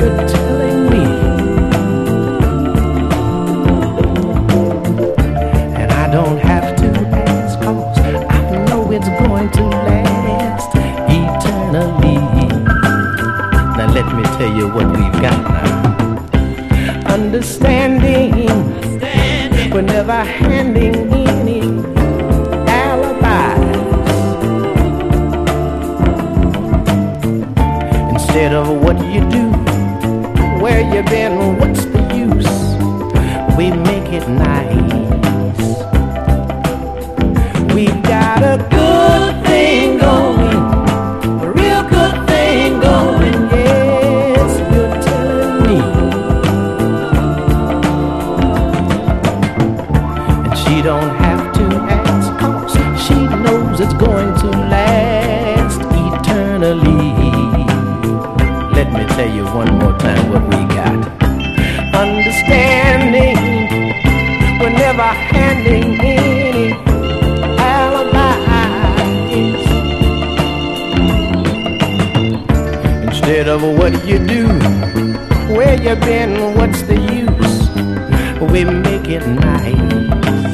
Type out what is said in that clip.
you're telling me. And I don't have to ask, 'cause I know it's going to last eternally. Now let me tell you what we've got now. Understanding, we're never handing any alibis. Instead of what you do, where you been, what's the use, we make it nice. We've got a good thing going, a real good thing going, yes, you're telling me. And she don't have to ask, 'cause she knows it's going to last eternally. Let me tell you one more time what we got. Understanding, we're never handing any alibis. Instead of what you do, where you been, what's the use, we make it nice.